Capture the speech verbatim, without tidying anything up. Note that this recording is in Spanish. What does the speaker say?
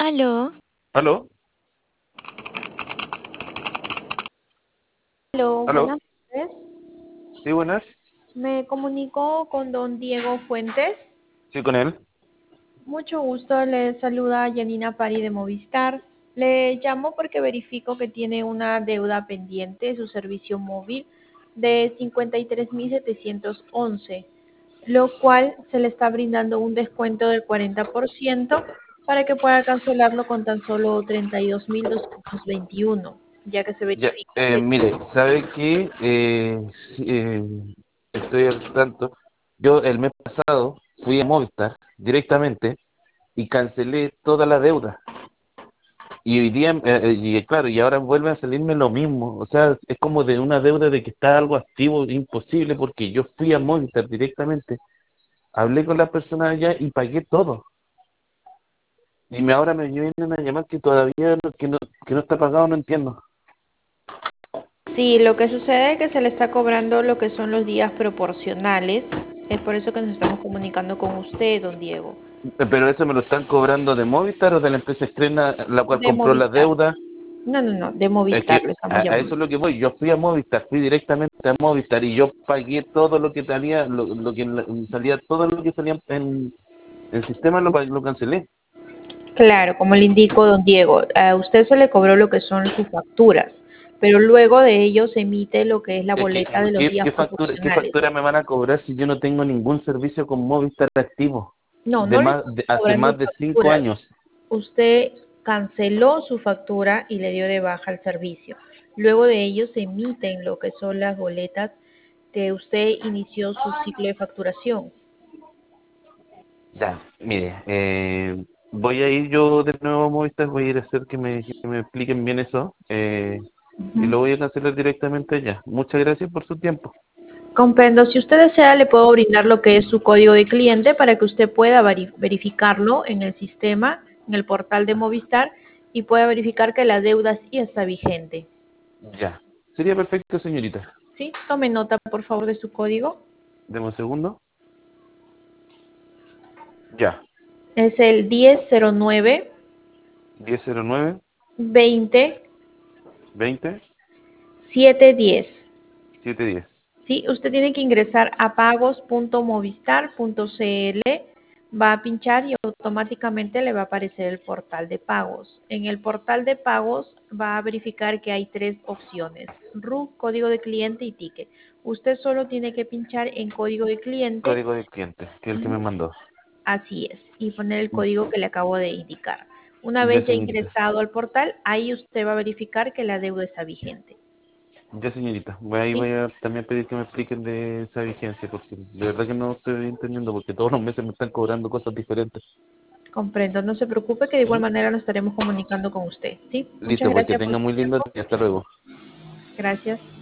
Aló, ¿Aló? Aló, ¿Aló? buenas tardes. Sí, buenas. Me comunico con don Diego Fuentes. Sí, con él. Mucho gusto, le saluda Janina Pari de Movistar. Le llamo porque verifico que tiene una deuda pendiente de su servicio móvil de cincuenta y tres mil setecientos once, lo cual se le está brindando un descuento del cuarenta por ciento para que pueda cancelarlo con tan solo treinta y dos mil doscientos veintiuno, ya que se Ya, verifica eh, que... mire, ¿sabe qué? Eh, sí, eh, estoy al tanto. Yo el mes pasado fui a Movistar directamente y cancelé toda la deuda. Y hoy día, eh, eh, y claro, y ahora vuelve a salirme lo mismo. O sea, es como de una deuda de que está algo activo, imposible, porque yo fui a Movistar directamente, hablé con la persona allá y pagué todo. Y me, ahora me vienen a llamar que todavía no, que no, que no está pagado, no entiendo. Sí, lo que sucede es que se le está cobrando lo que son los días proporcionales. Es por eso que nos estamos comunicando con usted, don Diego. Pero eso me lo están cobrando de Movistar o de la empresa externa, la cual De compró la Movistar. deuda. No, no, no, de Es Movistar que lo estamos a, a eso llamando. es lo que voy. Yo fui a Movistar, fui directamente a Movistar y yo pagué todo lo que salía, lo, lo que la- salía, todo lo que salía en el sistema lo, pa- lo cancelé. Claro, como le indico, don Diego, a usted se le cobró lo que son sus facturas, pero luego de ello se emite lo que es la Es que, boleta de los ¿qué, días qué factura, qué proporcionales. factura me van a cobrar si yo no tengo ningún servicio con Movistar activo? No, De no le más, estamos de, hace cobrando más de cinco facturas. años. Usted canceló su factura y le dio de baja el servicio. Luego de ello se emiten lo que son las boletas que usted inició su ciclo de facturación. Ya, mire, eh, voy a ir yo de nuevo a Movistar, voy a ir a hacer que me, que me expliquen bien eso, eh, y Ujú. lo voy a cancelar directamente ya. Muchas gracias por su tiempo. Comprendo. Si usted desea, le puedo brindar lo que es su código de cliente para que usted pueda vari- verificarlo en el sistema, en el portal de Movistar, y pueda verificar que la deuda sí está vigente. Ya, sería perfecto, señorita. ¿Sí? Tome nota, por favor, de su código. Deme un segundo. Ya, Es el diez cero nueve diez cero nueve veinte veinte siete diez. setecientos diez. Sí, usted tiene que ingresar a pagos punto movistar punto cl, va a pinchar y automáticamente le va a aparecer el portal de pagos. En el portal de pagos va a verificar que hay tres opciones: R U, código de cliente y ticket. Usted solo tiene que pinchar en código de cliente, Código de cliente, que es el que me ujú, mandó. así es, y poner el código que le acabo de indicar. Una Ya, vez ya señorita. ingresado al portal, ahí usted va a verificar que la deuda está vigente. Ya, señorita. Voy ahí ¿Sí? voy a también pedir que me expliquen de esa vigencia, porque de verdad que no estoy entendiendo, porque todos los meses me están cobrando cosas diferentes. Comprendo, no se preocupe que de igual ¿Mm? manera nos estaremos comunicando con usted, ¿sí? Muchas Listo, pues que gracias por tenga su muy lindo tiempo. día. Hasta luego. Gracias.